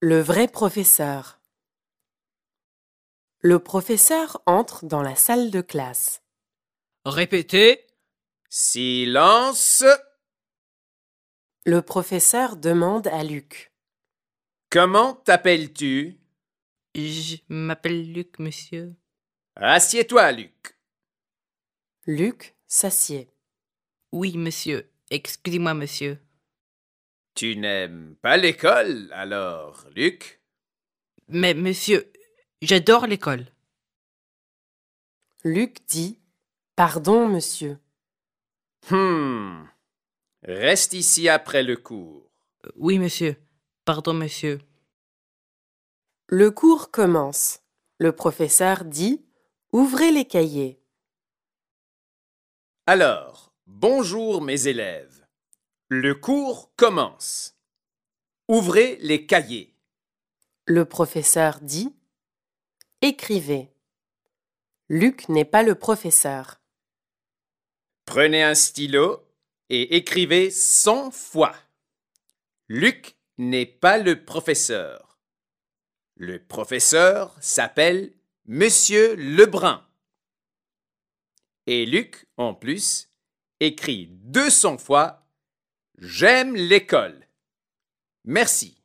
Le vrai professeur. Le professeur entre dans la salle de classe. Répétez. Silence! Le professeur demande à Luc. Comment t'appelles-tu? Je m'appelle Luc, monsieur. Assieds-toi, Luc. Luc s'assied. Oui, monsieur. Excusez-moi, monsieur. Tu n'aimes pas l'école, alors, Luc? Mais, monsieur, j'adore l'école. Luc dit « Pardon, monsieur ». Reste ici après le cours. Oui, monsieur. Pardon, monsieur. Le cours commence. Le professeur dit « Ouvrez les cahiers ». Alors, bonjour mes élèves. Le cours commence. Ouvrez les cahiers. Le professeur dit « Écrivez ». Luc n'est pas le professeur. Prenez un stylo et écrivez 100 fois. Luc n'est pas le professeur. Le professeur s'appelle Monsieur Lebrun. Et Luc, en plus, écrit 200 fois « J'aime l'école ». Merci.